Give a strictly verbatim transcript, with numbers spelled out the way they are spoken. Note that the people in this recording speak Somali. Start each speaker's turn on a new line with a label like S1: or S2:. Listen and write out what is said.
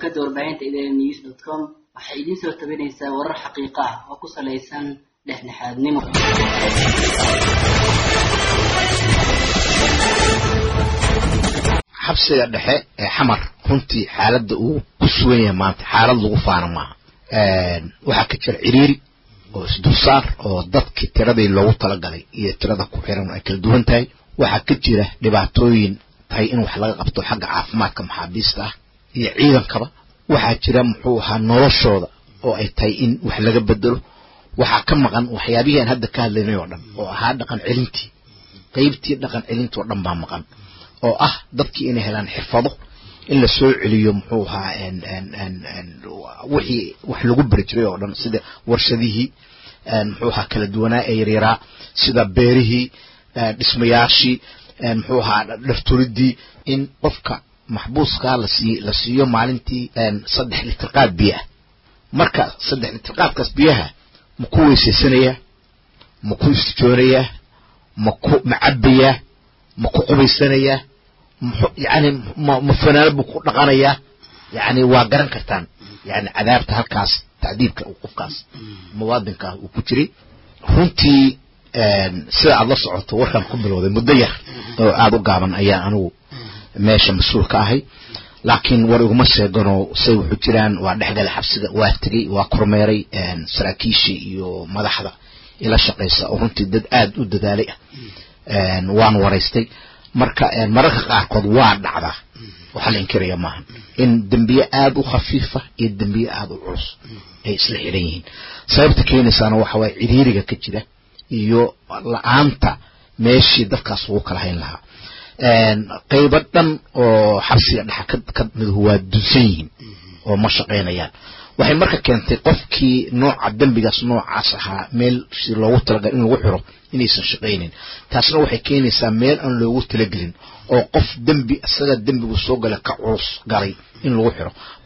S1: shabakada warbaahinta idaaha news dot com waxay idin soo tabinaysaa warar xaqiiqo ah oo ku saleysan dhexdhexaadnimo.
S2: xabsiga dhexe ee xamar runtii xaaladda uu ku sugan yahay maanta xaalad lagu faano maaha. waxaa ka jira ciriiri oo isdulsaar oo dadkii tiradii loogu talagalay iyo tirada ku xiran ay kala duwan tahay. waxaa ka jira dhibaatooyin tahay in wax laga qabto xagga caafimaadka maxaabiista ah iyo ciidankaba. waxaa jira muxuu ahaa noloshooda oo ay tahay in wax laga bedelo. waxaa ka maqan waxyaabihii aan hadda ka hadlaynay oo dhan oo ahaa dhaqan celintii qaybtii dhaqan celintii oo dhan baa maqan oo ah dadkii inay helaan xirfado in la soo celiyo muxuu ahaa en en en en wixii wax lagu bari jiray oo dhan sida warshadihii muxuu ahaa kala duwanaa ee yaryara sida beerihii dhismayaashii muxuu ahaa dhafturidii in qofka maxbuuska la siiyo la siiyo maalintii saddex litir qaad biyo marka saddex litir qaadkaas biyaha ma ku weysaysanaya ma ku istijoonaya ma ku macabaya ma ku qubaysanaya يعني مفنان بكو دقانيا يعني waa garan kartaan يعني cadaabta halkaas tacdiibka uu qofkaas muwaadinka uu ku jiray runtii sida aad la socoto warkan ku bilowday muddo yar oo aad u gaaban ayaa anigu meesha mas'uul ka ahay laakiin war iguma sheegano say wuxuu jiraan waa dhexgal xabsiga waa tagay waa kormeeray saraakiishi iyo madaxda ila shaqeysa oo runtii dad aad u dadaalay waan wareystay marka mararka qaarkood waa dhacda waxa la inkiraya maahan in dambiye aad u khafiifa iyo dambiye aad u culus ay isla xiran yihiin sababta keenaysaana waxa way ciriiriga ka jira iyo la'aanta meeshii dadkaas ugu kala hayn lahaa qaybo dhan oo xabsiga dhexe ka mid waa dunsan yihiin oo ma shaqeynayaan waxay marka keentay qofkii nooca dambigaas noocaas ahaa meel si loogu talagalay in lagu xiro inaysan shaqeynin taasna waxay keenaysaa meel aan loogu talagelin oo qof dambi asaga dambigu soo galay ka culus galay in lagu xiro